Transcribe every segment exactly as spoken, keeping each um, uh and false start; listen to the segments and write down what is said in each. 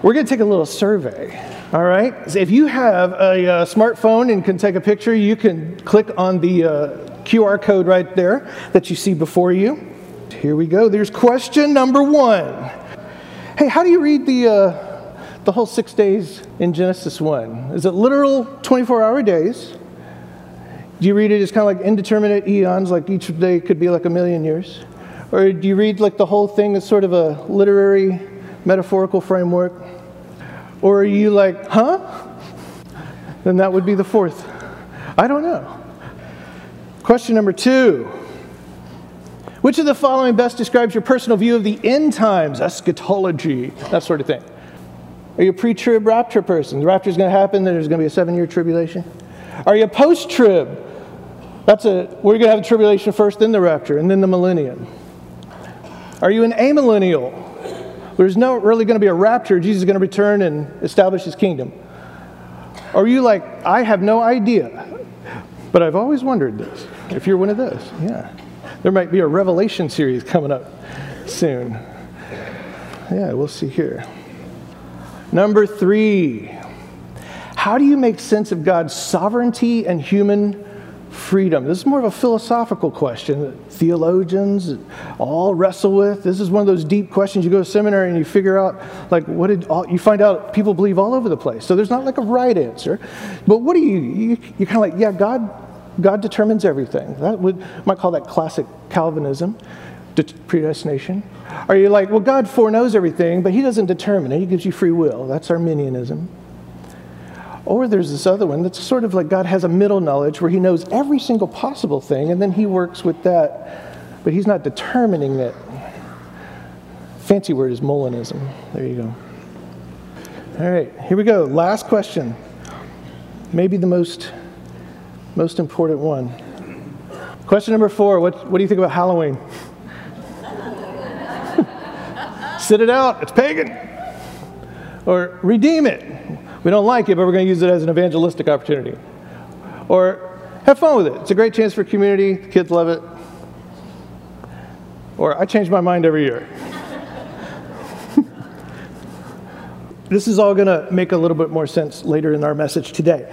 we're going to take a little survey, all right? So if you have a, uh smartphone and can take a picture, you can click on the uh, Q R code right there that you see before you. Here we go. There's question number one. Hey, how do you read the uh, the whole six days in Genesis one? Is it literal twenty-four hour days? Do you read it as kind of like indeterminate eons, like each day could be like a million years? Or do you read like the whole thing as sort of a literary, metaphorical framework? Or are you like, huh? Then that would be the fourth. I don't know. Question number two. Which of the following best describes your personal view of the end times, eschatology, that sort of thing? Are you a pre-trib rapture person? The rapture is going to happen, then there's going to be a seven-year tribulation. Are you a post-trib? That's a, we're going to have the tribulation first, then the rapture, and then the millennium. Are you an amillennial? There's no really going to be a rapture. Jesus is going to return and establish his kingdom. Or are you like, I have no idea, but I've always wondered this. If you're one of those, yeah. There might be a Revelation series coming up soon. Yeah, we'll see here. Number three. How do you make sense of God's sovereignty and human freedom? This is more of a philosophical question that theologians all wrestle with. This is one of those deep questions. You go to seminary and you figure out, like, what did all, you find out people believe all over the place. So there's not like a right answer. But what do you, you you're kind of like, yeah, God God determines everything. That would might call that classic Calvinism, predestination. Are you like, well, God foreknows everything, but he doesn't determine it. He gives you free will. That's Arminianism. Or there's this other one that's sort of like God has a middle knowledge where he knows every single possible thing, and then he works with that, but he's not determining it. Fancy word is Molinism. There you go. All right, here we go. Last question. Maybe the most, most important one. Question number four. What, what do you think about Halloween? Sit it out. It's pagan. Or redeem it. We don't like it, but we're going to use it as an evangelistic opportunity. Or have fun with it. It's a great chance for community. The kids love it. Or I change my mind every year. This is all going to make a little bit more sense later in our message today.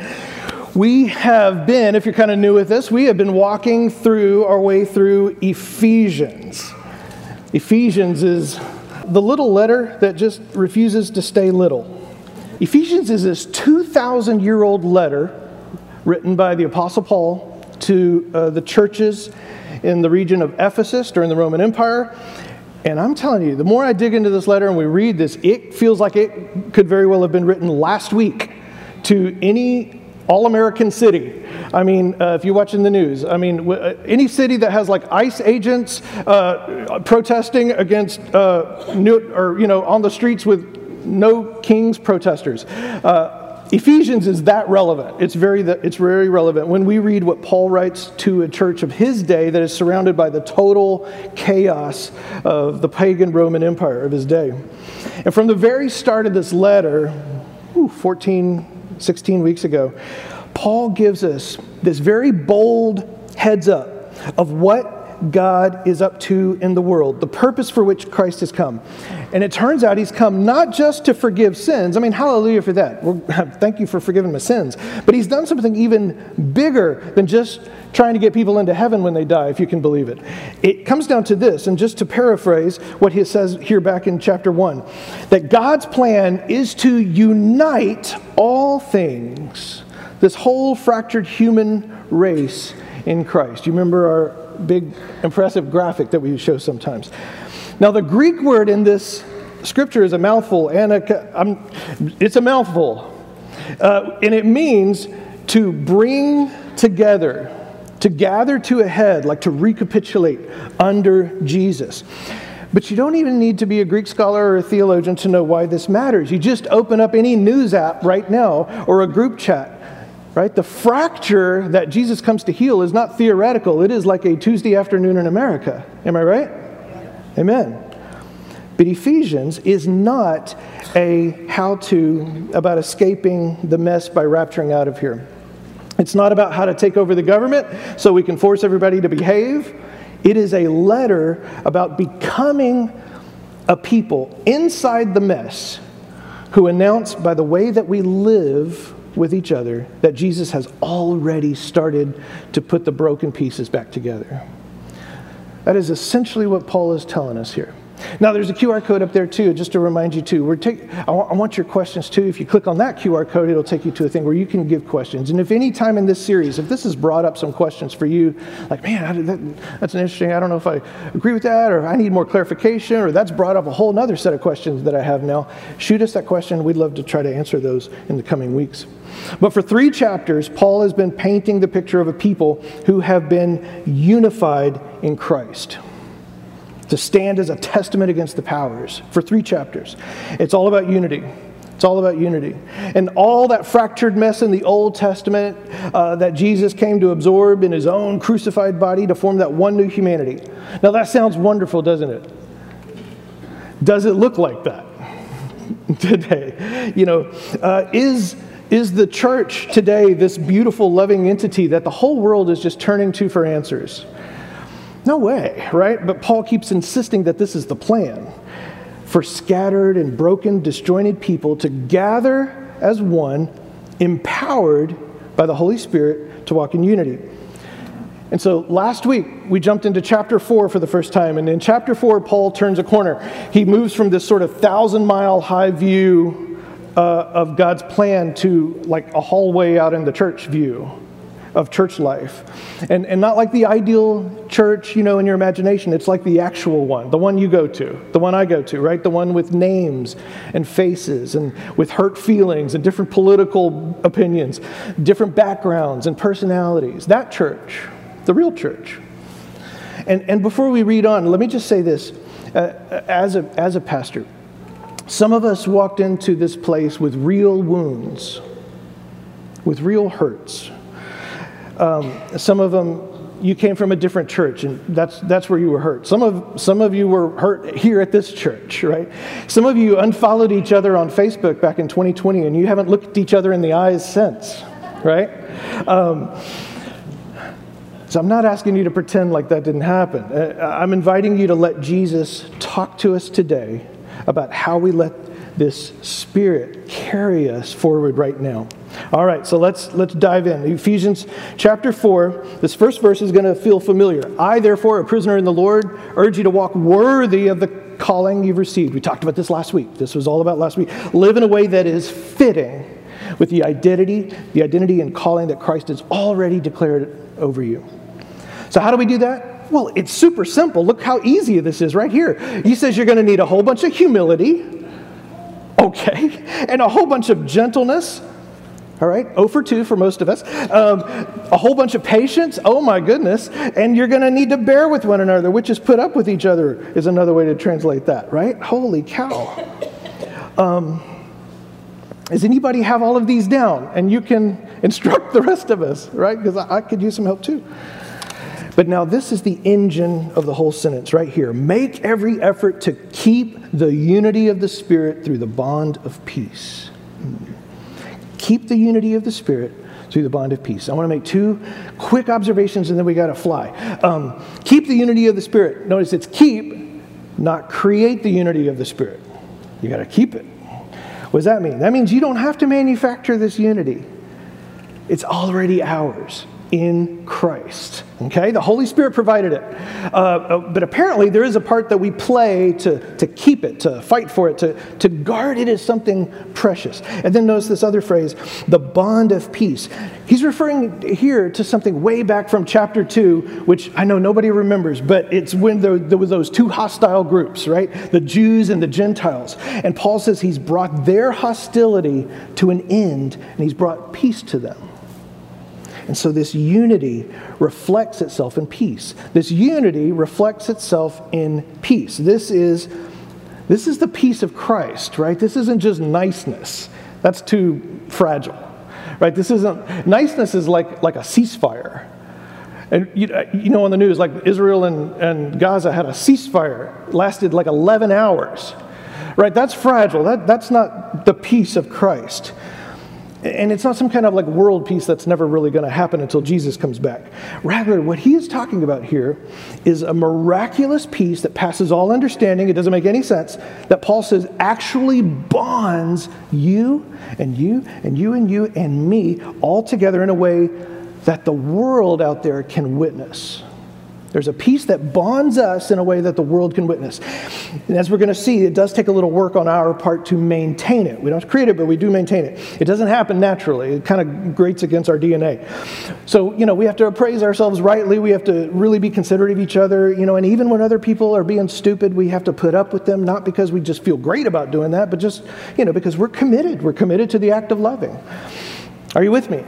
We have been, if you're kind of new with this, we have been walking through our way through Ephesians. Ephesians is the little letter that just refuses to stay little. Ephesians is this two thousand year old letter written by the Apostle Paul to uh, the churches in the region of Ephesus during the Roman Empire. And I'm telling you, the more I dig into this letter and we read this, it feels like it could very well have been written last week to any all-American city. I mean, uh, if you're watching the news, I mean, w- uh, any city that has like ICE agents uh, protesting against, uh, new, or, you know, on the streets with no kings protesters. Uh, Ephesians is that relevant. It's very it's very relevant when we read what Paul writes to a church of his day that is surrounded by the total chaos of the pagan Roman Empire of his day. And from the very start of this letter, whew, fourteen, sixteen weeks ago, Paul gives us this very bold heads up of what God is up to in the world, the purpose for which Christ has come. And it turns out he's come not just to forgive sins. I mean, hallelujah for that. Well, thank you for forgiving my sins. But he's done something even bigger than just trying to get people into heaven when they die, if you can believe it. It comes down to this, and just to paraphrase what he says here back in chapter one, that God's plan is to unite all things, this whole fractured human race in Christ. You remember our big, impressive graphic that we show sometimes. Now, the Greek word in this scripture is a mouthful, and a, I'm, it's a mouthful, uh, and it means to bring together, to gather to a head, like to recapitulate under Jesus. But you don't even need to be a Greek scholar or a theologian to know why this matters. You just open up any news app right now or a group chat. Right? The fracture that Jesus comes to heal is not theoretical. It is like a Tuesday afternoon in America. Am I right? Amen. But Ephesians is not a how-to about escaping the mess by rapturing out of here. It's not about how to take over the government so we can force everybody to behave. It is a letter about becoming a people inside the mess who announce by the way that we live with each other that Jesus has already started to put the broken pieces back together. That is essentially what Paul is telling us here. Now, there's a Q R code up there, too, just to remind you, too. We're take, I, want, I want your questions, too. If you click on that Q R code, it'll take you to a thing where you can give questions. And if any time in this series, if this has brought up some questions for you, like, man, I, that, that's an interesting, I don't know if I agree with that, or I need more clarification, or that's brought up a whole other set of questions that I have now, shoot us that question. We'd love to try to answer those in the coming weeks. But for three chapters, Paul has been painting the picture of a people who have been unified in Christ, to stand as a testament against the powers for three chapters. It's all about unity. It's all about unity. And all that fractured mess in the Old Testament uh, that Jesus came to absorb in his own crucified body to form that one new humanity. Now that sounds wonderful, doesn't it? Does it look like that today? You know, uh, is, is the church today this beautiful, loving entity that the whole world is just turning to for answers? No way, right? But Paul keeps insisting that this is the plan for scattered and broken, disjointed people to gather as one, empowered by the Holy Spirit to walk in unity. And so last week, we jumped into chapter four for the first time. And in chapter four, Paul turns a corner. He moves from this sort of thousand-mile high view uh, of God's plan to like a hallway out in the church view of church life. And and not like the ideal church, you know, in your imagination. It's like the actual one, the one you go to, the one I go to, right? The one with names and faces and with hurt feelings and different political opinions, different backgrounds and personalities. That church, the real church. And and before we read on, let me just say this. Uh, as a as a pastor, some of us walked into this place with real wounds, with real hurts. Um, some of them, you came from a different church, and that's that's where you were hurt. Some of some of you were hurt here at this church, right? Some of you unfollowed each other on Facebook back in twenty twenty, and you haven't looked each other in the eyes since, right? Um, so I'm not asking you to pretend like that didn't happen. I'm inviting you to let Jesus talk to us today about how we let this Spirit carry us forward right now. All right, so let's let's dive in. Ephesians chapter four, this first verse is going to feel familiar. I, therefore, a prisoner in the Lord, urge you to walk worthy of the calling you've received. We talked about this last week. This was all about last week. Live in a way that is fitting with the identity, the identity and calling that Christ has already declared over you. So how do we do that? Well, it's super simple. Look how easy this is right here. He says you're going to need a whole bunch of humility, okay, and a whole bunch of gentleness. All right, oh for two for most of us. Um, a whole bunch of patience, oh my goodness. And you're going to need to bear with one another, which is put up with each other, is another way to translate that, right? Holy cow. Um, does anybody have all of these down? And you can instruct the rest of us, right? Because I, I could use some help too. But now this is the engine of the whole sentence right here. Make every effort to keep the unity of the Spirit through the bond of peace. Keep the unity of the Spirit through the bond of peace. I want to make two quick observations and then we got to fly. Um, keep the unity of the Spirit. Notice it's keep, not create the unity of the Spirit. You got to keep it. What does that mean? That means you don't have to manufacture this unity. It's already ours in Christ. Okay? The Holy Spirit provided it. Uh, but apparently there is a part that we play to, to keep it, to fight for it, to, to guard it as something precious. And then notice this other phrase, the bond of peace. He's referring here to something way back from chapter two, which I know nobody remembers, but it's when there, there were those two hostile groups, right? The Jews and the Gentiles. And Paul says he's brought their hostility to an end, and he's brought peace to them. And so this unity reflects itself in peace. This unity reflects itself in peace. This is, this is the peace of Christ, right? This isn't just niceness. That's too fragile, right? This isn't, niceness is like, like a ceasefire. And you, you know on the news, like Israel and, and Gaza had a ceasefire, lasted like eleven hours, right? That's fragile. That, that's not the peace of Christ. And it's not some kind of like world peace that's never really going to happen until Jesus comes back. Rather, what he is talking about here is a miraculous peace that passes all understanding. It doesn't make any sense. That Paul says actually bonds you and you and you and you and me all together in a way that the world out there can witness. There's a peace that bonds us in a way that the world can witness. And as we're going to see, it does take a little work on our part to maintain it. We don't create it, but we do maintain it. It doesn't happen naturally. It kind of grates against our D N A. So, you know, we have to appraise ourselves rightly. We have to really be considerate of each other, you know, and even when other people are being stupid, we have to put up with them, not because we just feel great about doing that, but just, you know, because we're committed. We're committed to the act of loving. Are you with me?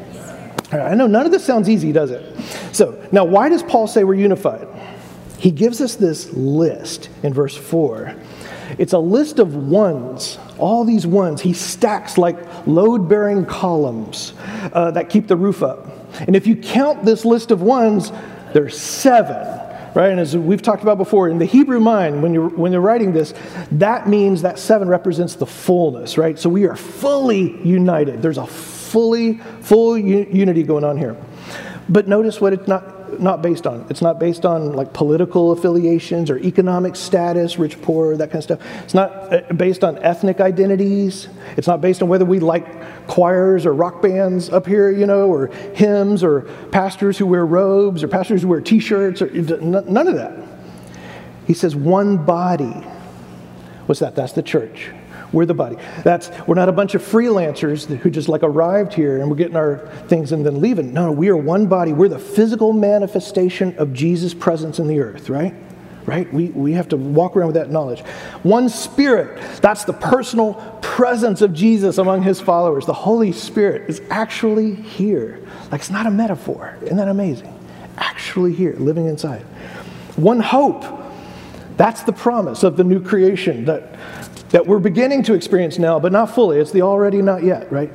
I know none of this sounds easy, does it? So, now why does Paul say we're unified? He gives us this list in verse four. It's a list of ones, all these ones. He stacks like load-bearing columns uh, that keep the roof up. And if you count this list of ones, there's seven, right? And as we've talked about before, in the Hebrew mind, when you're, when you're writing this, that means that seven represents the fullness, right? So we are fully united. There's a fully, full u- unity going on here. But notice what it's not, not based on. It's not based on like political affiliations or economic status, rich, poor, that kind of stuff. It's not based on ethnic identities. It's not based on whether we like choirs or rock bands up here, you know, or hymns or pastors who wear robes or pastors who wear t-shirts, or none of that. He says one body. What's that? That's the church. We're the body. That's, we're not a bunch of freelancers who just like arrived here and we're getting our things and then leaving. No, we are one body. We're the physical manifestation of Jesus' presence in the earth, right? Right? We, we have to walk around with that knowledge. One Spirit. That's the personal presence of Jesus among his followers. The Holy Spirit is actually here. Like, it's not a metaphor. Isn't that amazing? Actually here, living inside. One hope. That's the promise of the new creation that that we're beginning to experience now, but not fully. It's the already not yet, right?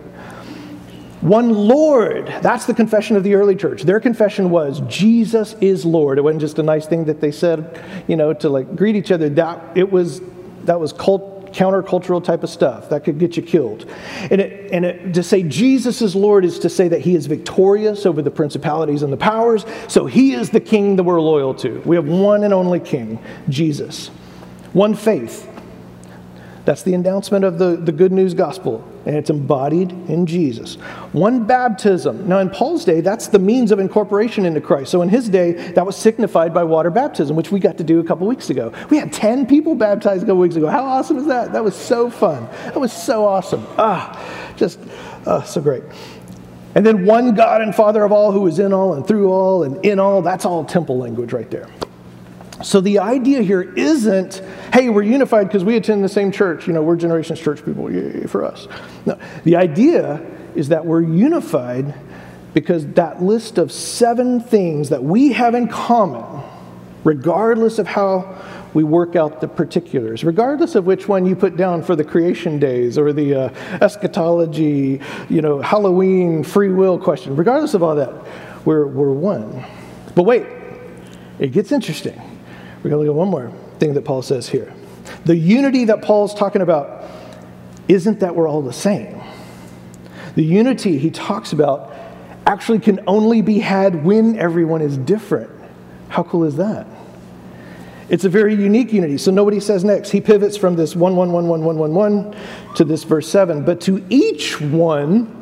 One Lord. That's the confession of the early church. Their confession was Jesus is Lord. It wasn't just a nice thing that they said, you know, to like greet each other. That it was that was cult, countercultural type of stuff that could get you killed. And it, and it, to say Jesus is Lord is to say that he is victorious over the principalities and the powers. So he is the king that we're loyal to. We have one and only king, Jesus. One faith. That's the announcement of the, the good news gospel, and it's embodied in Jesus. One baptism. Now, in Paul's day, that's the means of incorporation into Christ. So in his day, that was signified by water baptism, which we got to do a couple weeks ago. We had ten people baptized a couple weeks ago. How awesome is that? That was so fun. That was so awesome. Ah, just uh, so great. And then one God and Father of all, who is in all and through all and in all. That's all temple language right there. So the idea here isn't, hey, we're unified because we attend the same church. You know, we're Generations Church people, yay for us. No, the idea is that we're unified because that list of seven things that we have in common, regardless of how we work out the particulars, regardless of which one you put down for the creation days or the uh, eschatology, you know, Halloween free will question, regardless of all that, we're, we're one. But wait, it gets interesting. We're going to look at one more thing that Paul says here. The unity that Paul's talking about isn't that we're all the same. The unity he talks about actually can only be had when everyone is different. How cool is that? It's a very unique unity. So nobody says next. He pivots from this one, one, one, one, one, one, one to this verse seven. But to each one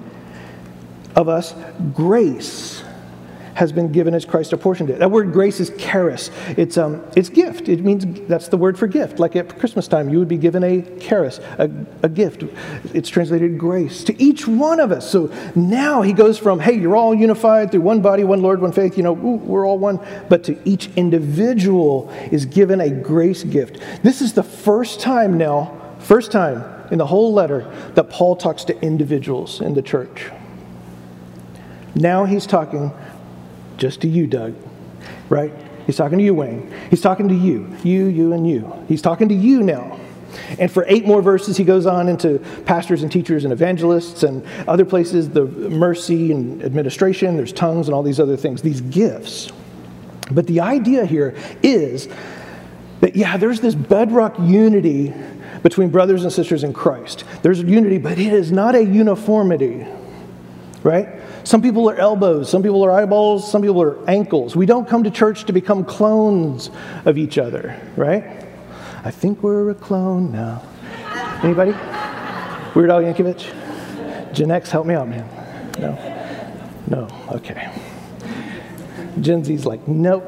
of us, grace has been given as Christ apportioned it. That word grace is charis. It's um, it's gift. It means, that's the word for gift. Like at Christmas time, you would be given a charis, a, a gift. It's translated grace to each one of us. So now he goes from, hey, you're all unified through one body, one Lord, one faith, you know, ooh, we're all one. But to each individual is given a grace gift. This is the first time now, first time in the whole letter that Paul talks to individuals in the church. Now he's talking just to you, Doug, right? He's talking to you, Wayne. He's talking to you, you, you, and you. He's talking to you now. And for eight more verses, he goes on into pastors and teachers and evangelists and other places, the mercy and administration, there's tongues and all these other things, these gifts. But the idea here is that, yeah, there's this bedrock unity between brothers and sisters in Christ. There's unity, but it is not a uniformity, right? Some people are elbows, some people are eyeballs, some people are ankles. We don't come to church to become clones of each other, right? I think we're a clone now. Anybody? Weird Al Yankovic? Gen X, help me out, man. No? No, okay. Gen Z's like, nope.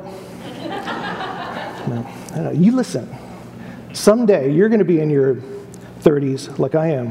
No, I don't know. You listen. Someday you're going to be in your thirties like I am.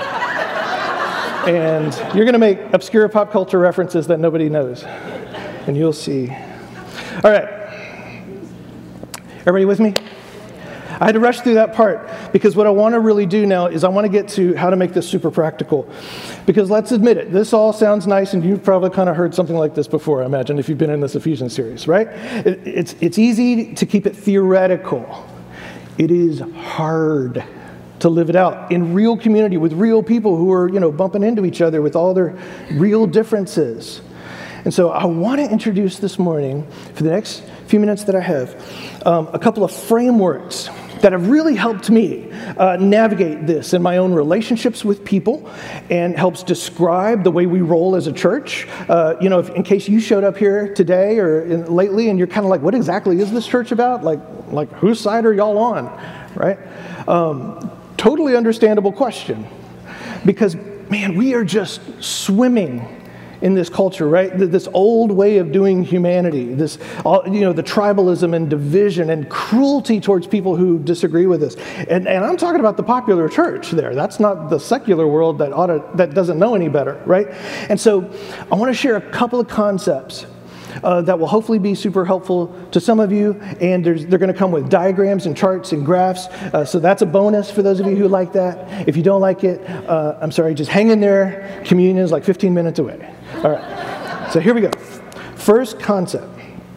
And you're going to make obscure pop culture references that nobody knows. And you'll see. All right. Everybody with me? I had to rush through that part because what I want to really do now is I want to get to how to make this super practical. Because let's admit it, this all sounds nice, and you've probably kind of heard something like this before, I imagine, if you've been in this Ephesians series, right? It, it's, it's easy to keep it theoretical. It is hard to live it out in real community with real people who are, you know, bumping into each other with all their real differences. And so I want to introduce this morning, for the next few minutes that I have, um, a couple of frameworks that have really helped me uh, navigate this in my own relationships with people, and helps describe the way we roll as a church. Uh, you know, if, in case you showed up here today or in, lately and you're kind of like, what exactly is this church about? Like, like whose side are y'all on, right? Um, totally understandable question. Because, man, we are just swimming in this culture, right? This old way of doing humanity, this, you know, the tribalism and division and cruelty towards people who disagree with us. And, and I'm talking about the popular church there. That's not the secular world that ought to, that doesn't know any better, right? And so I want to share a couple of concepts Uh, that will hopefully be super helpful to some of you, and there's, they're going to come with diagrams and charts and graphs, uh, so that's a bonus for those of you who like that. If you don't like it, uh, I'm sorry, just hang in there. Communion is like fifteen minutes away. All right, so here we go. First concept.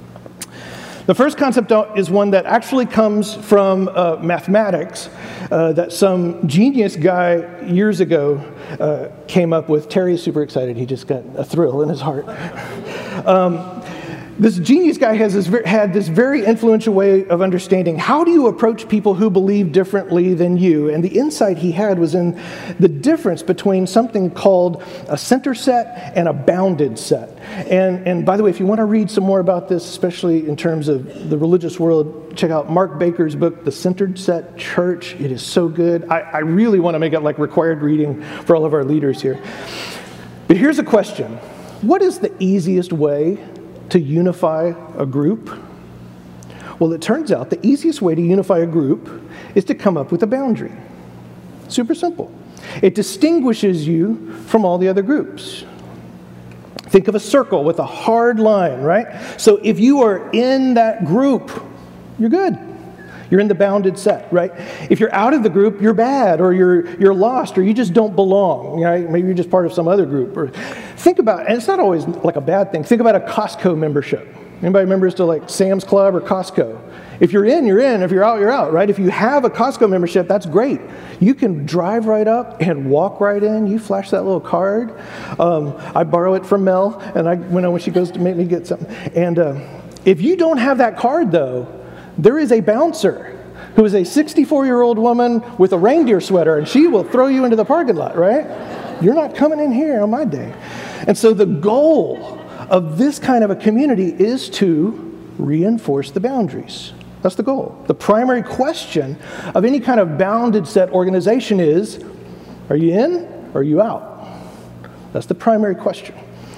The first concept is one that actually comes from uh, mathematics uh, that some genius guy years ago uh, came up with. Terry's super excited. He just got a thrill in his heart. Um, This genius guy has this, had this very influential way of understanding how do you approach people who believe differently than you. And the insight he had was in the difference between something called a center set and a bounded set. And, and by the way, if you want to read some more about this, especially in terms of the religious world, check out Mark Baker's book, The Centered Set Church. It is so good. I, I really want to make it like required reading for all of our leaders here. But here's a question. What is the easiest way to unify a group? Well, it turns out the easiest way to unify a group is to come up with a boundary. Super simple. It distinguishes you from all the other groups. Think of a circle with a hard line, right? So if you are in that group, you're good. You're in the bounded set, right? If you're out of the group, you're bad, or you're you're lost, or you just don't belong, right? Maybe you're just part of some other group. Or think about, and it's not always like a bad thing. Think about a Costco membership. Anybody members to like Sam's Club or Costco? If you're in, you're in. If you're out, you're out, right? If you have a Costco membership, that's great. You can drive right up and walk right in. You flash that little card. Um, I borrow it from Mel, and I when, when she goes to make me get something. And uh, if you don't have that card, though, there is a bouncer who is a sixty-four-year-old woman with a reindeer sweater, and she will throw you into the parking lot, right? You're not coming in here on my day. And so the goal of this kind of a community is to reinforce the boundaries. That's the goal. The primary question of any kind of bounded set organization is, are you in or are you out? That's the primary question.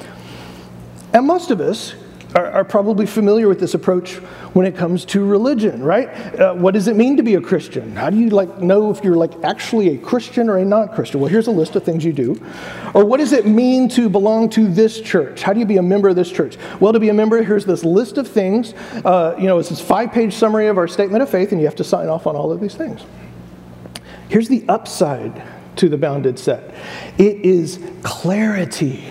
And most of us are, are probably familiar with this approach when it comes to religion, right? Uh, what does it mean to be a Christian? How do you like know if you're like actually a Christian or a non-Christian? Well, here's a list of things you do. Or what does it mean to belong to this church? How do you be a member of this church? Well, to be a member, here's this list of things. Uh, you know, it's this five-page summary of our statement of faith, and you have to sign off on all of these things. Here's the upside to the bounded set. It is clarity.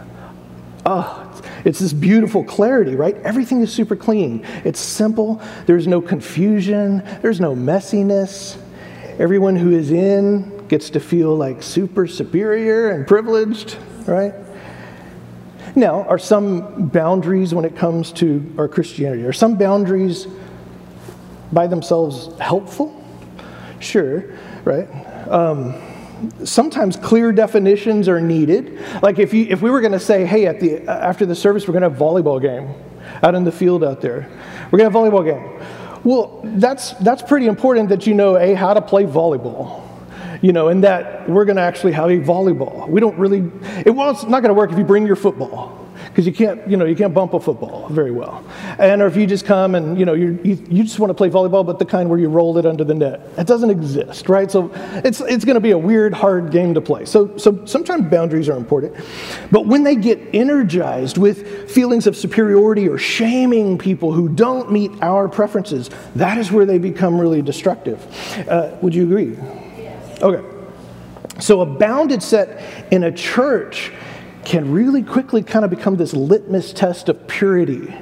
Oh, it's this beautiful clarity, right? Everything is super clean. It's simple. There's no confusion. There's no messiness. Everyone who is in gets to feel like super superior and privileged, right? Now, are some boundaries when it comes to our Christianity? Are some boundaries by themselves helpful? Sure. right? Um, sometimes clear definitions are needed. Like if you if we were going to say, hey, at the after the service, we're going to have a volleyball game out in the field out there. We're going to have a volleyball game. Well, that's that's pretty important that you know, A, how to play volleyball. You know, and that we're going to actually have a volleyball. We don't really, it, well, it's not going to work if you bring your football. Because you can't, you know, you can't bump a football very well. And or if you just come and, you know, you you just want to play volleyball, but the kind where you roll it under the net. It doesn't exist, right? So it's it's going to be a weird, hard game to play. So so sometimes boundaries are important. But when they get energized with feelings of superiority or shaming people who don't meet our preferences, that is where they become really destructive. Uh, would you agree? Yes. Okay. So a bounded set in a church can really quickly kind of become this litmus test of purity.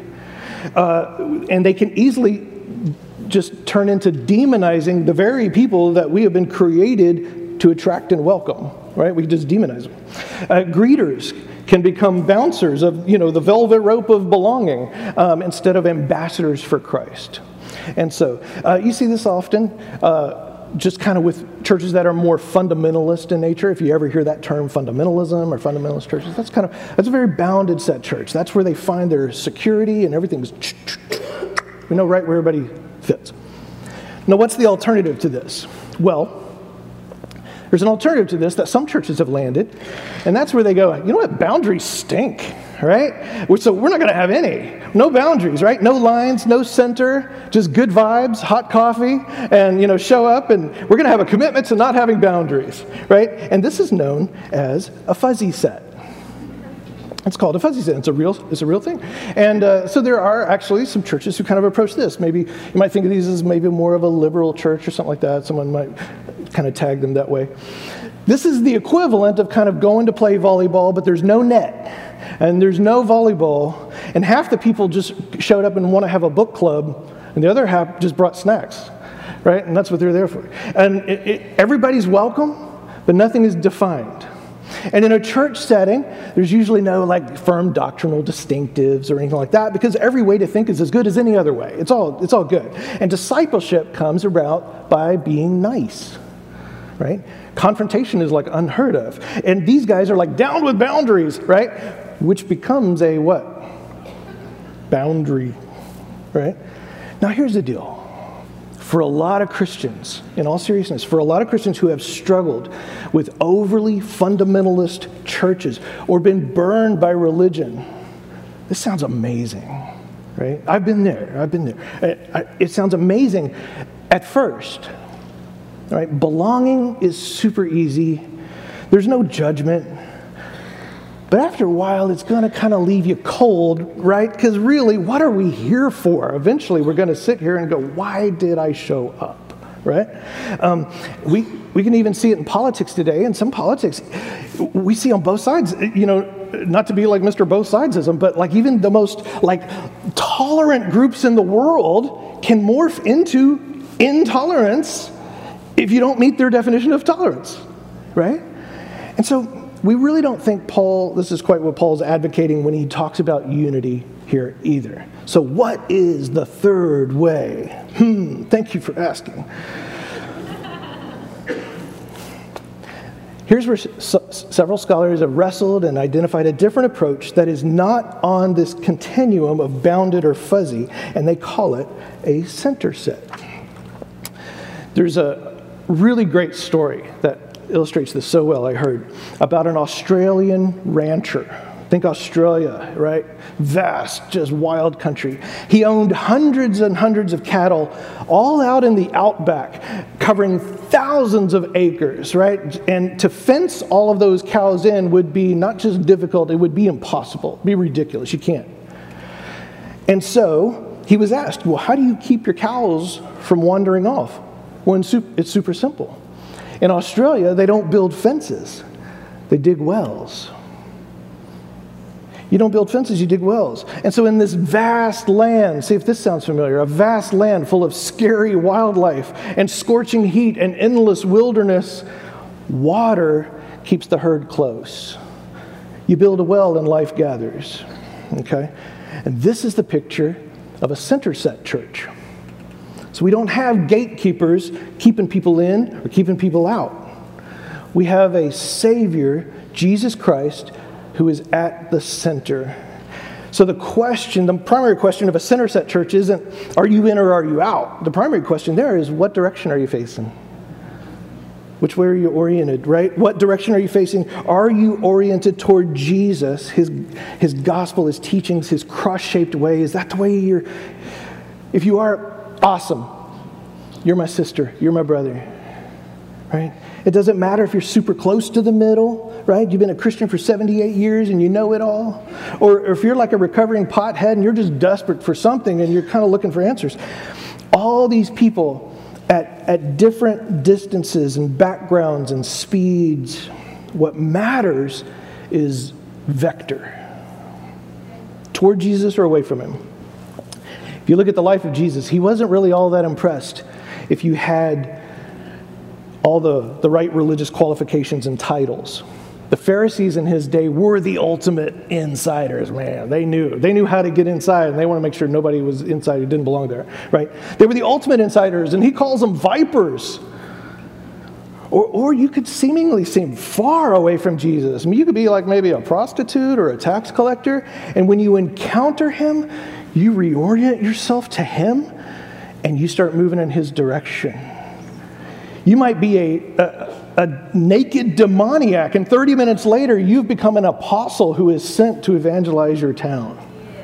Uh, and they can easily just turn into demonizing the very people that we have been created to attract and welcome, right? We just demonize them. Uh, greeters can become bouncers of, you know, the velvet rope of belonging um, instead of ambassadors for Christ. And so uh, you see this often. Uh, just kind of with churches that are more fundamentalist in nature. If you ever hear that term, fundamentalism or fundamentalist churches, that's kind of, that's a very bounded set church. That's where they find their security and everything's, we know right where everybody fits. Now, what's the alternative to this? Well, there's an alternative to this that some churches have landed, and that's where they go, you know what, boundaries stink, right? So we're not going to have any. No boundaries, right? No lines, no center, just good vibes, hot coffee, and, you know, show up, and we're going to have a commitment to not having boundaries, right? And this is known as a fuzzy set. It's called a fuzzy set. It's a real, it's a real thing. And uh, so there are actually some churches who kind of approach this. Maybe you might think of these as maybe more of a liberal church or something like that. Someone might kind of tag them that way. This is the equivalent of kind of going to play volleyball, but there's no net. And there's no volleyball, and half the people just showed up and want to have a book club, and the other half just brought snacks, right? And that's what they're there for. And it, it, everybody's welcome, but nothing is defined. And in a church setting, there's usually no like firm doctrinal distinctives or anything like that, because every way to think is as good as any other way. It's all, it's all good. And discipleship comes about by being nice, right? Confrontation is like unheard of. And these guys are like down with boundaries, right? Which becomes a what? Boundary, right? Now here's the deal. For a lot of Christians, in all seriousness, for a lot of Christians who have struggled with overly fundamentalist churches or been burned by religion, this sounds amazing, right? I've been there, I've been there. It sounds amazing at first, right? Belonging is super easy. There's no judgment. But after a while, it's going to kind of leave you cold, right? Because really, what are we here for? Eventually, we're going to sit here and go, why did I show up, right? Um, we, we can even see it in politics today. In some politics, we see on both sides, you know, not to be like Mister Both Sidesism, but like even the most like tolerant groups in the world can morph into intolerance if you don't meet their definition of tolerance, right? And so we really don't think Paul, this is quite what Paul's advocating when he talks about unity here either. So what is the third way? Hmm, thank you for asking. Here's where so, several scholars have wrestled and identified a different approach that is not on this continuum of bounded or fuzzy, and they call it a center set. There's a really great story that illustrates this so well, I heard, about an Australian rancher. Think Australia, right? Vast, just wild country. He owned hundreds and hundreds of cattle all out in the outback, covering thousands of acres, right? And to fence all of those cows in would be not just difficult, it would be impossible, be ridiculous. You can't. And so he was asked, well, how do you keep your cows from wandering off? Well, it's super simple. In Australia, they don't build fences. They dig wells. You don't build fences, you dig wells. And so in this vast land, see if this sounds familiar, a vast land full of scary wildlife and scorching heat and endless wilderness, water keeps the herd close. You build a well and life gathers, okay? And this is the picture of a center set church. So we don't have gatekeepers keeping people in or keeping people out. We have a Savior, Jesus Christ, who is at the center. So the question, the primary question of a center-set church isn't, are you in or are you out? The primary question there is, what direction are you facing? Which way are you oriented, right? What direction are you facing? Are you oriented toward Jesus, his, his gospel, his teachings, his cross-shaped way? Is that the way you're... If you are, awesome. You're my sister. You're my brother, right? It doesn't matter if you're super close to the middle, right? You've been a Christian for seventy-eight years and you know it all. Or if you're like a recovering pothead and you're just desperate for something and you're kind of looking for answers. All these people at, at different distances and backgrounds and speeds, what matters is vector. Toward Jesus or away from him. If you look at the life of Jesus, he wasn't really all that impressed if you had all the, the right religious qualifications and titles. The Pharisees in his day were the ultimate insiders, man. They knew. They knew how to get inside, and they want to make sure nobody was inside who didn't belong there, right? They were the ultimate insiders, and he calls them vipers. Or, or you could seemingly seem far away from Jesus. I mean, you could be like maybe a prostitute or a tax collector, and when you encounter him, you reorient yourself to him, and you start moving in his direction. You might be a, a, a naked demoniac, and thirty minutes later, you've become an apostle who is sent to evangelize your town.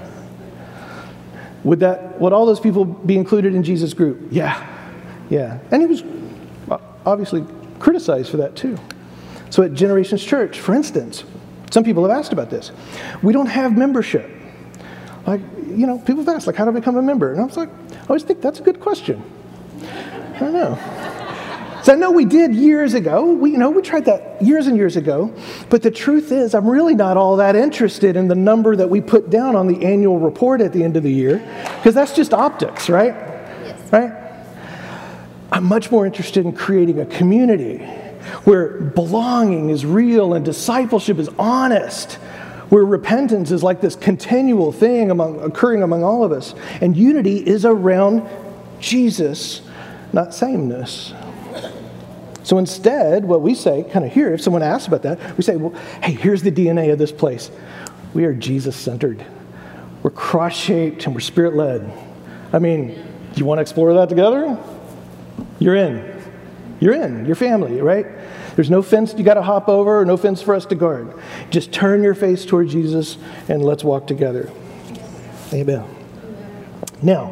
Would that, would all those people be included in Jesus' group? Yeah, yeah. And he was obviously criticized for that too. So at Generations Church, for instance, some people have asked about this. We don't have membership. Like, you know, people have asked, like, how do I become a member? And I was like, I always think that's a good question. I don't know. So I know we did years ago. We, you know, we tried that years and years ago. But the truth is, I'm really not all that interested in the number that we put down on the annual report at the end of the year, because that's just optics, right? Yes. Right? I'm much more interested in creating a community where belonging is real and discipleship is honest, where repentance is like this continual thing among, occurring among all of us, and unity is around Jesus, not sameness. So instead, what we say, kind of here, if someone asks about that, we say, well, hey, here's the D N A of this place. We are Jesus-centered. We're cross-shaped and we're Spirit-led. I mean, do you want to explore that together? You're in. You're in. Your family, right? There's no fence you got to hop over, or no fence for us to guard. Just turn your face toward Jesus and let's walk together. Amen. Now,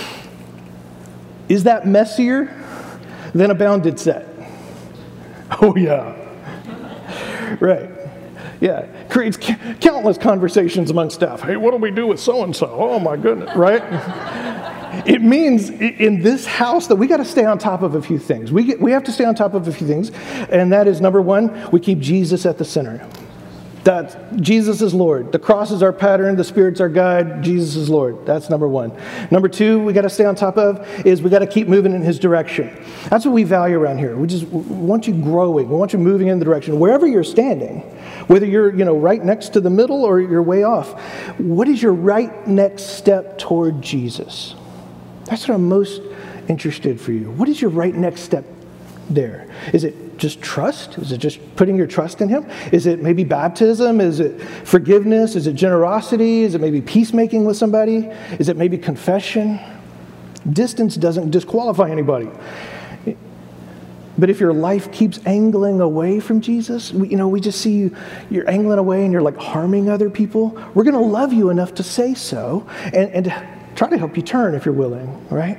is that messier than a bounded set? Oh, yeah. Right. Yeah. Creates c- countless conversations among staff. Hey, what do we do with so-and-so? Oh, my goodness. Right? It means in this house that we got to stay on top of a few things. We get, we have to stay on top of a few things. And that is, number one, we keep Jesus at the center. That Jesus is Lord. The cross is our pattern. The Spirit's our guide. Jesus is Lord. That's number one. Number two, we got to stay on top of is we got to keep moving in his direction. That's what we value around here. We just we want you growing. We want you moving in the direction. Wherever you're standing, whether you're, you know, right next to the middle or you're way off, what is your right next step toward Jesus? That's what I'm most interested for you. What is your right next step there? Is it just trust? Is it just putting your trust in him? Is it maybe baptism? Is it forgiveness? Is it generosity? Is it maybe peacemaking with somebody? Is it maybe confession? Distance doesn't disqualify anybody. But if your life keeps angling away from Jesus, we, you know, we just see you, you're angling away and you're like harming other people, we're going to love you enough to say so and, and try to help you turn if you're willing, right?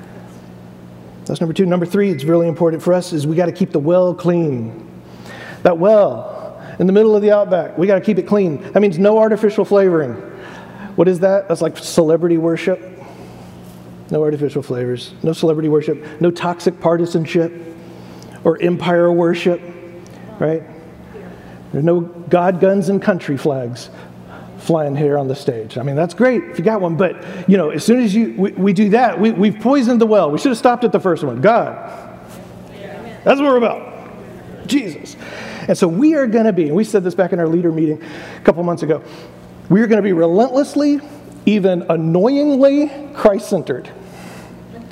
That's number two. Number three, it's really important for us, is we got to keep the well clean. That well in the middle of the outback, we got to keep it clean. That means no artificial flavoring. What is that? That's like celebrity worship. No artificial flavors. No celebrity worship. No toxic partisanship or empire worship, right? There's no God, guns, and country flags flying here on the stage. I mean, that's great if you got one, but, you know, as soon as you we, we do that, we, we've poisoned the well. We should have stopped at the first one. God. That's what we're about. Jesus. And so we are going to be, and we said this back in our leader meeting a couple months ago, we are going to be relentlessly, even annoyingly Christ-centered.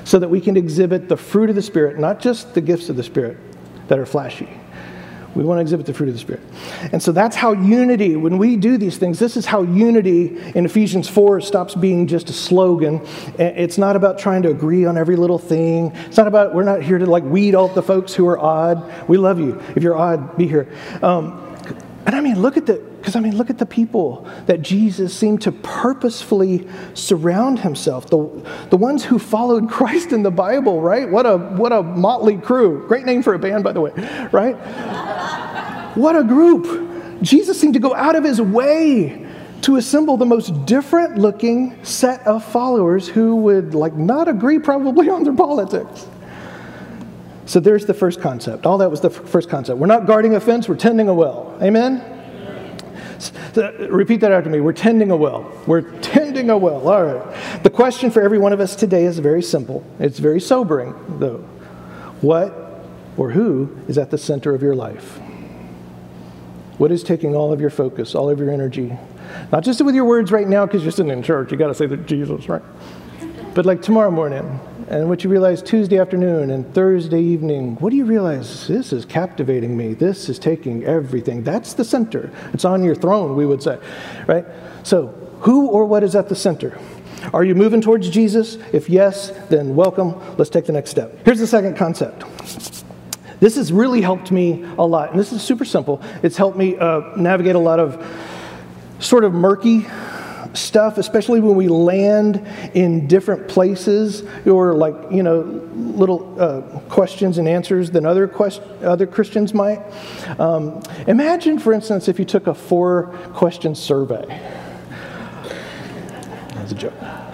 so that we can exhibit the fruit of the Spirit, not just the gifts of the Spirit that are flashy. We want to exhibit the fruit of the Spirit. And so that's how unity, when we do these things, this is how unity in Ephesians four stops being just a slogan. It's not about trying to agree on every little thing. It's not about, we're not here to like weed out the folks who are odd. We love you. If you're odd, be here. Um, and I mean, look at the, because I mean, look at the people that Jesus seemed to purposefully surround himself. The, the ones who followed Christ in the Bible, right? What a, what a motley crew. Great name for a band, by the way, right? What a group. Jesus seemed to go out of his way to assemble the most different looking set of followers who would like not agree probably on their politics. So there's the first concept. All that was the f- first concept. We're not guarding a fence, we're tending a well. Amen? So, repeat that after me. We're tending a well. We're tending a well. All right. The question for every one of us today is very simple. It's very sobering, though. What or who is at the center of your life? What is taking all of your focus, all of your energy? Not just with your words right now because you're sitting in church. You got to say that Jesus, right? But like tomorrow morning, and what you realize Tuesday afternoon and Thursday evening, what do you realize? This is captivating me. This is taking everything. That's the center. It's on your throne, we would say, right? So who or what is at the center? Are you moving towards Jesus? If yes, then welcome. Let's take the next step. Here's the second concept. This has really helped me a lot. And this is super simple. It's helped me uh, navigate a lot of sort of murky stuff, especially when we land in different places or like, you know, little uh, questions and answers than other quest- other Christians might. Um, imagine, for instance, if you took a four-question survey. That's a joke.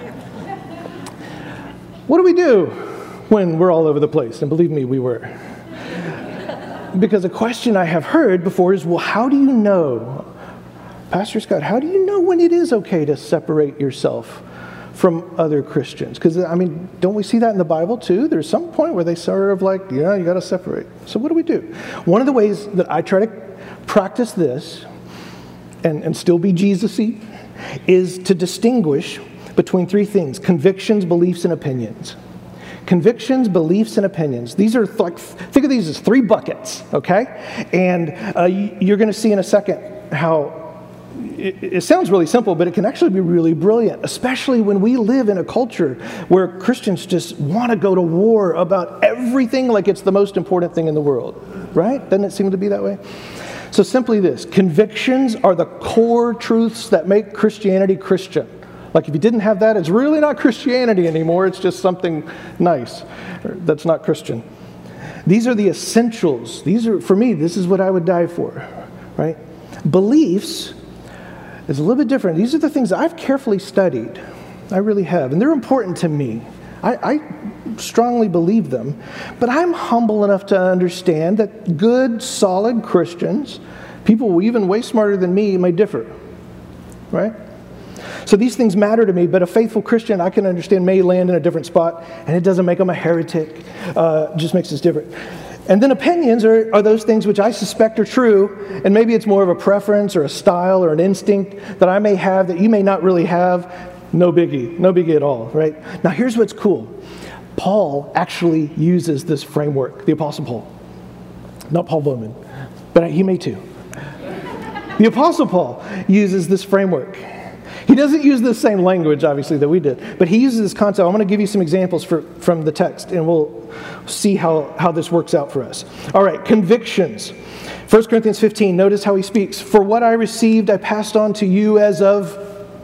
What do we do when we're all over the place? And believe me, we were. Because a question I have heard before is, well, how do you know, Pastor Scott, how do you know when it is okay to separate yourself from other Christians? Because, I mean, don't we see that in the Bible too? There's some point where they sort of like, yeah, you got to separate. So what do we do? One of the ways that I try to practice this and, and still be Jesus-y is to distinguish between three things: convictions, beliefs, and opinions. Convictions, beliefs, and opinions. These are like, think of these as three buckets, okay? And uh, you're going to see in a second how it, it sounds really simple, but it can actually be really brilliant, especially when we live in a culture where Christians just want to go to war about everything like it's the most important thing in the world, right? Doesn't it seem to be that way? So simply this: convictions are the core truths that make Christianity Christian. Like if you didn't have that, it's really not Christianity anymore. It's just something nice that's not Christian. These are the essentials. These are, for me, this is what I would die for, right? Beliefs is a little bit different. These are the things I've carefully studied. I really have. And they're important to me. I, I strongly believe them. But I'm humble enough to understand that good, solid Christians, people even way smarter than me, may differ, right? So these things matter to me, but a faithful Christian, I can understand, may land in a different spot, and it doesn't make them a heretic. Uh, just makes us different. And then opinions are, are those things which I suspect are true, and maybe it's more of a preference or a style or an instinct that I may have that you may not really have. No biggie. No biggie at all, right? Now here's what's cool. Paul actually uses this framework, the Apostle Paul. Not Paul Bowman, but he may too. The Apostle Paul uses this framework. He doesn't use the same language, obviously, that we did, but he uses this concept. I'm going to give you some examples for, from the text, and we'll see how, how this works out for us. All right, convictions. First Corinthians fifteen, notice how he speaks. For what I received, I passed on to you as of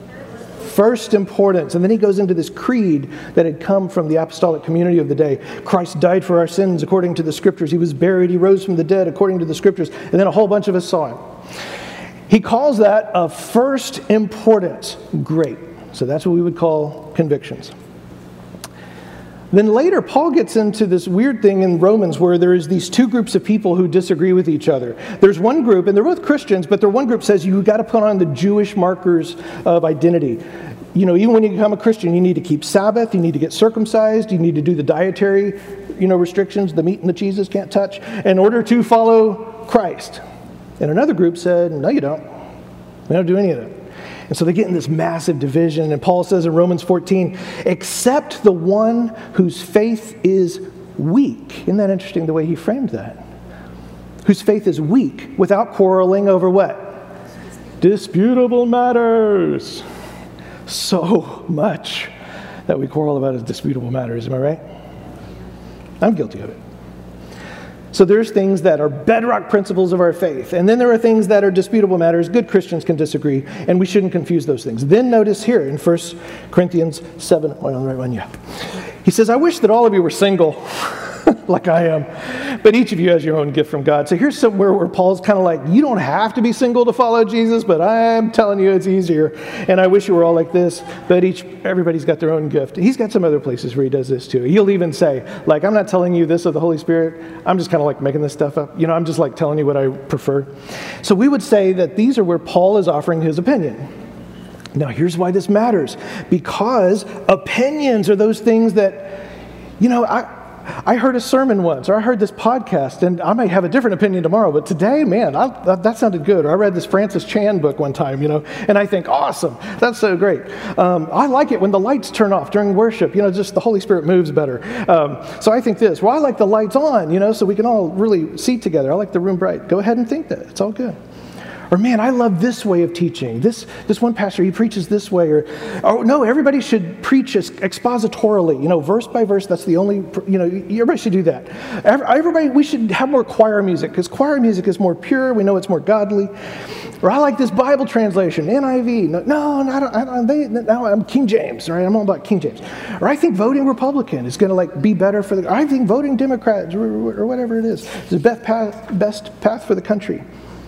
first importance. And then he goes into this creed that had come from the apostolic community of the day. Christ died for our sins according to the Scriptures. He was buried. He rose from the dead according to the Scriptures. And then a whole bunch of us saw him. He calls that of first importance. Great. So that's what we would call convictions. Then later, Paul gets into this weird thing in Romans where there is these two groups of people who disagree with each other. There's one group, and they're both Christians, but their one group says you've got to put on the Jewish markers of identity. You know, even when you become a Christian, you need to keep Sabbath, you need to get circumcised, you need to do the dietary, you know, restrictions, the meat and the cheeses can't touch, in order to follow Christ. And another group said, no, you don't. We don't do any of that. And so they get in this massive division. And Paul says in Romans fourteen, except the one whose faith is weak. Isn't that interesting the way he framed that? Whose faith is weak, without quarreling over what? Disputable matters. So much that we quarrel about is disputable matters. Am I right? I'm guilty of it. So there's things that are bedrock principles of our faith. And then there are things that are disputable matters. Good Christians can disagree, and we shouldn't confuse those things. Then notice here in First Corinthians seven, well, on the right one, yeah. He says, I wish that all of you were single, like I am, but each of you has your own gift from God. So here's somewhere where Paul's kind of like, you don't have to be single to follow Jesus, but I'm telling you it's easier. And I wish you were all like this, but each everybody's got their own gift. He's got some other places where he does this too. He'll even say, like, I'm not telling you this of the Holy Spirit. I'm just kind of like making this stuff up. You know, I'm just like telling you what I prefer. So we would say that these are where Paul is offering his opinion. Now, here's why this matters. Because opinions are those things that, you know, I... I heard a sermon once, or I heard this podcast, and I might have a different opinion tomorrow, but today, man, I, that, that sounded good. Or I read this Francis Chan book one time, you know, and I think, awesome, that's so great. Um, I like it when the lights turn off during worship, you know, just the Holy Spirit moves better. Um, so I think this, well, I like the lights on, you know, so we can all really see together. I like the room bright. Go ahead and think that. It's all good. Or, man, I love this way of teaching. This this one pastor, he preaches this way. Or, oh, no, everybody should preach expositorily, you know, verse by verse. That's the only, you know, everybody should do that. Everybody, we should have more choir music, because choir music is more pure. We know it's more godly. Or I like this Bible translation, N I V. No, no, no I don't, I don't, they, no I'm King James, right? I'm all about King James. Or I think voting Republican is going to, like, be better for the, I think voting Democrats, or, or whatever it is, is the best path, best path for the country.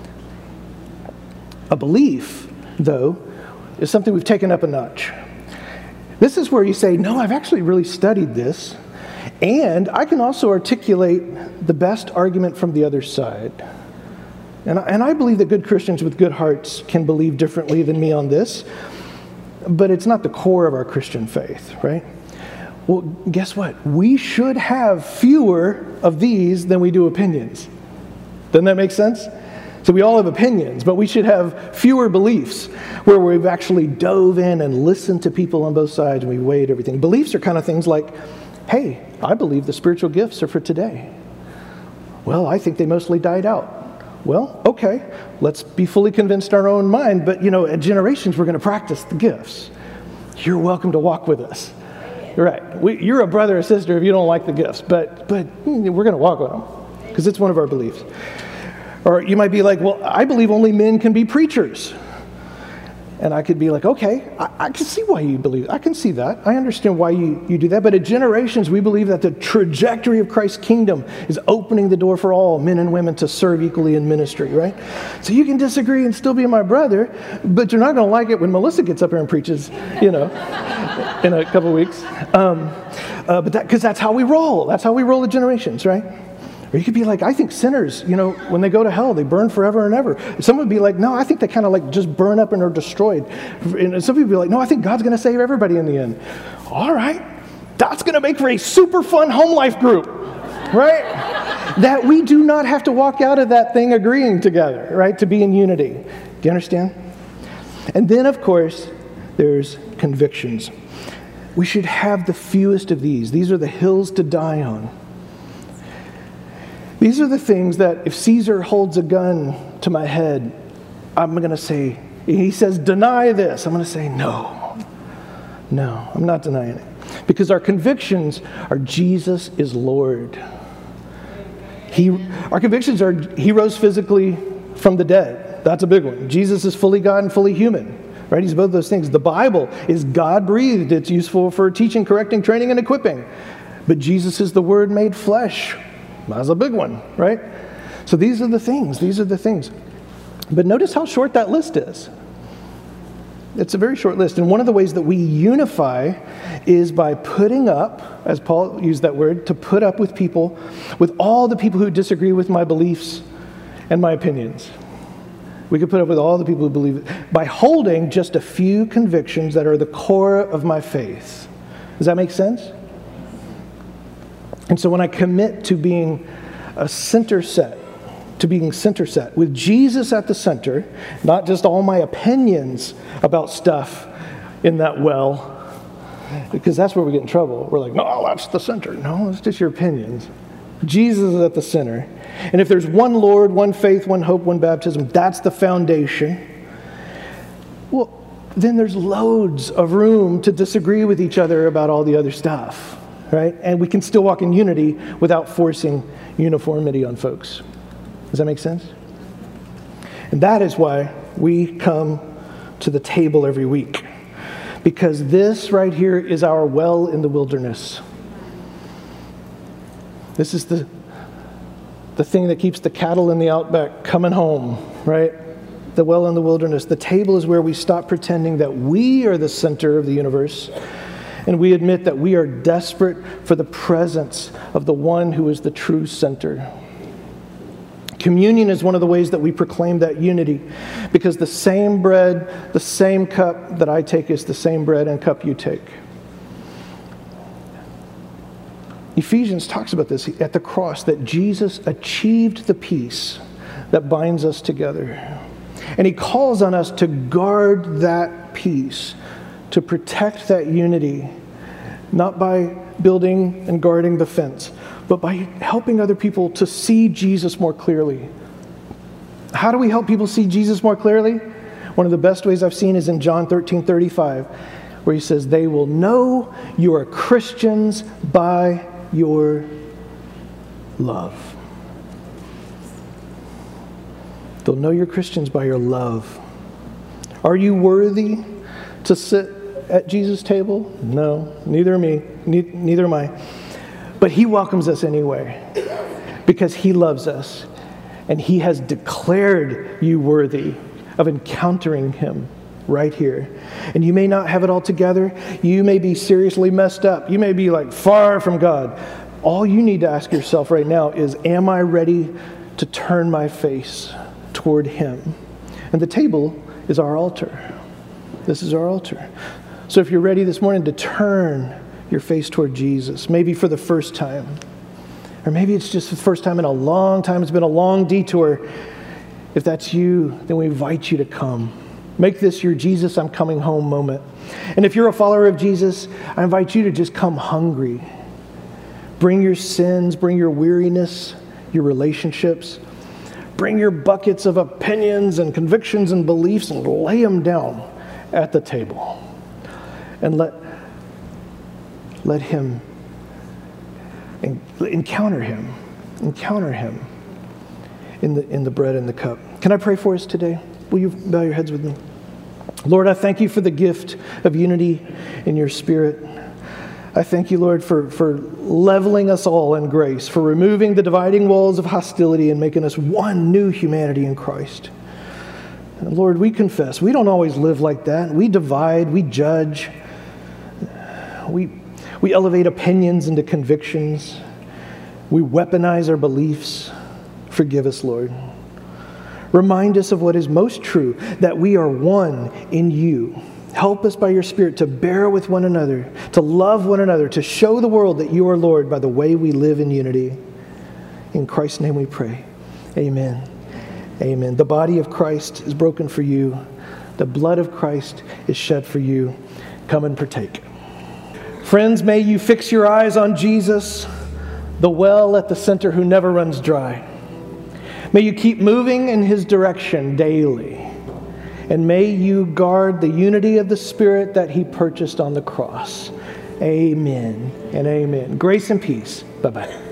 A belief, though, is something we've taken up a notch. This is where you say, no, I've actually really studied this, and I can also articulate the best argument from the other side. And I, and I believe that good Christians with good hearts can believe differently than me on this, but it's not the core of our Christian faith, right? Well, guess what? We should have fewer of these than we do opinions. Doesn't that make sense? So we all have opinions, but we should have fewer beliefs where we've actually dove in and listened to people on both sides and we weighed everything. Beliefs are kind of things like, hey, I believe the spiritual gifts are for today. Well, I think they mostly died out. Well, okay, let's be fully convinced in our own mind, but, you know, at Generations, we're going to practice the gifts. You're welcome to walk with us. Right. We, you're a brother or sister if you don't like the gifts, but, but we're going to walk with them because it's one of our beliefs. Or you might be like, well, I believe only men can be preachers. And I could be like, okay, I, I can see why you believe. I can see that. I understand why you, you do that. But at Generations, we believe that the trajectory of Christ's kingdom is opening the door for all men and women to serve equally in ministry, right? So you can disagree and still be my brother, but you're not going to like it when Melissa gets up here and preaches, you know, in a couple of weeks. Um, uh, but that because that's how we roll. That's how we roll at Generations, right? Or you could be like, I think sinners, you know, when they go to hell, they burn forever and ever. Some would be like, no, I think they kind of like just burn up and are destroyed. And some people would be like, no, I think God's going to save everybody in the end. All right. That's going to make for a super fun home life group, right? That we do not have to walk out of that thing agreeing together, right? To be in unity. Do you understand? And then, of course, there's convictions. We should have the fewest of these. These are the hills to die on. These are the things that if Caesar holds a gun to my head, I'm going to say, he says, deny this. I'm going to say, no. No, I'm not denying it. Because our convictions are Jesus is Lord. He, our convictions are he rose physically from the dead. That's a big one. Jesus is fully God and fully human. Right? He's both those things. The Bible is God-breathed. It's useful for teaching, correcting, training, and equipping. But Jesus is the Word made flesh. That's a big one, right? So these are the things. These are the things. But notice how short that list is. It's a very short list. And one of the ways that we unify is by putting up, as Paul used that word, to put up with people, with all the people who disagree with my beliefs and my opinions. We could put up with all the people who believe it by holding just a few convictions that are the core of my faith. Does that make sense? And so when I commit to being a center set, to being center set, with Jesus at the center, not just all my opinions about stuff in that well, because that's where we get in trouble. We're like, no, that's the center. No, it's just your opinions. Jesus is at the center. And if there's one Lord, one faith, one hope, one baptism, that's the foundation. Well, then there's loads of room to disagree with each other about all the other stuff, right? And we can still walk in unity without forcing uniformity on folks. Does that make sense? And that is why we come to the table every week. Because this right here is our well in the wilderness. This is the, the thing that keeps the cattle in the outback coming home, right? The well in the wilderness. The table is where we stop pretending that we are the center of the universe, and we admit that we are desperate for the presence of the one who is the true center. Communion is one of the ways that we proclaim that unity, because the same bread, the same cup that I take is the same bread and cup you take. Ephesians talks about this at the cross, that Jesus achieved the peace that binds us together. And he calls on us to guard that peace, to protect that unity, not by building and guarding the fence, but by helping other people to see Jesus more clearly. How do we help people see Jesus more clearly? One of the best ways I've seen is in John thirteen thirty-five, where he says, they will know you are Christians by your love. They'll know you're Christians by your love. Are you worthy to sit at Jesus' table? No, neither me, ne- neither am I. But he welcomes us anyway, because he loves us, and he has declared you worthy of encountering him right here. And you may not have it all together. You may be seriously messed up. You may be like far from God. All you need to ask yourself right now is, am I ready to turn my face toward him? And the table is our altar. This is our altar. So if you're ready this morning to turn your face toward Jesus, maybe for the first time, or maybe it's just the first time in a long time, it's been a long detour. If that's you, then we invite you to come. Make this your Jesus, I'm coming home moment. And if you're a follower of Jesus, I invite you to just come hungry. Bring your sins, bring your weariness, your relationships. Bring your buckets of opinions and convictions and beliefs and lay them down at the table. And let, let him, encounter him, encounter him in the, in the bread and the cup. Can I pray for us today? Will you bow your heads with me? Lord, I thank you for the gift of unity in your Spirit. I thank you, Lord, for, for leveling us all in grace, for removing the dividing walls of hostility and making us one new humanity in Christ. And Lord, we confess, we don't always live like that. We divide, we judge, we, we elevate opinions into convictions, we weaponize our beliefs. Forgive us, Lord. Remind us of what is most true, that we are one in you. Help us by your Spirit to bear with one another, to love one another, to show the world that you are Lord by the way we live in unity. In Christ's name we pray. Amen. Amen. The body of Christ is broken for you. The blood of Christ is shed for you. Come and partake. Friends, may you fix your eyes on Jesus, the well at the center who never runs dry. May you keep moving in his direction daily. And may you guard the unity of the Spirit that he purchased on the cross. Amen and amen. Grace and peace. Bye-bye.